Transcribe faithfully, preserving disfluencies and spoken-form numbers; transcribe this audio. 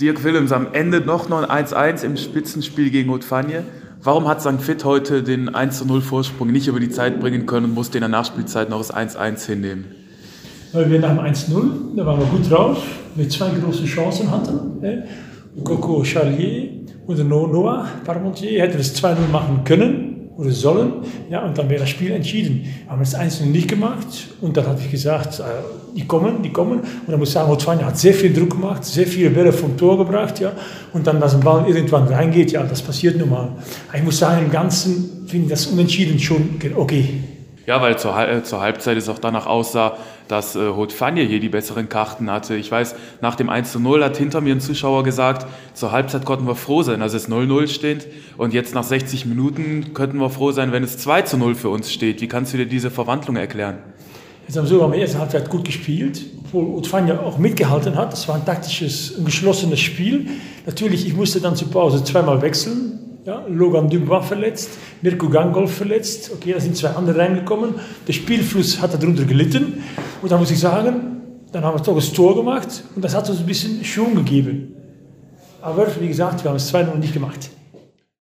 Dirk Willems, am Ende noch noch ein eins eins im Spitzenspiel gegen Haute-Fagne. Warum hat Sankt Vith heute den eins zu null Vorsprung nicht über die Zeit bringen können und musste in der Nachspielzeit noch das eins eins hinnehmen? Weil wir nach dem eins null, da waren wir gut drauf, mit zwei großen Chancen hatten. Eh? Coco Charlier und Noah Parmentier hätten das zwei null machen können oder sollen, ja, und dann wäre das Spiel entschieden. Wir haben das eins null nicht gemacht und dann habe ich gesagt, äh, die kommen, die kommen. Und dann muss ich sagen, Haute-Fagne hat sehr viel Druck gemacht, sehr viele Bälle vom Tor gebracht, ja, und dann, dass ein Ball irgendwann reingeht, ja, das passiert nun mal. Ich muss sagen, im Ganzen finde ich das Unentschieden schon okay. Ja, weil zur, äh, zur Halbzeit es auch danach aussah, dass äh, Haute-Fagne hier die besseren Karten hatte. Ich weiß, nach dem eins zu null hat hinter mir ein Zuschauer gesagt, zur Halbzeit konnten wir froh sein, dass es null null steht. Und jetzt nach sechzig Minuten könnten wir froh sein, wenn es zwei zu null für uns steht. Wie kannst du dir diese Verwandlung erklären? Jetzt haben wir so in der ersten Halbzeit gut gespielt, obwohl Haute-Fagne auch mitgehalten hat. Das war ein taktisches, ein geschlossenes Spiel. Natürlich, ich musste dann zur Pause zweimal wechseln. Ja, Logan Dubois verletzt, Mirko Gangolf verletzt. Okay, da sind zwei andere reingekommen. Der Spielfluss hat darunter gelitten. Und dann muss ich sagen, dann haben wir doch das Tor gemacht und das hat uns ein bisschen Schwung gegeben. Aber wie gesagt, wir haben es zwei null nicht gemacht.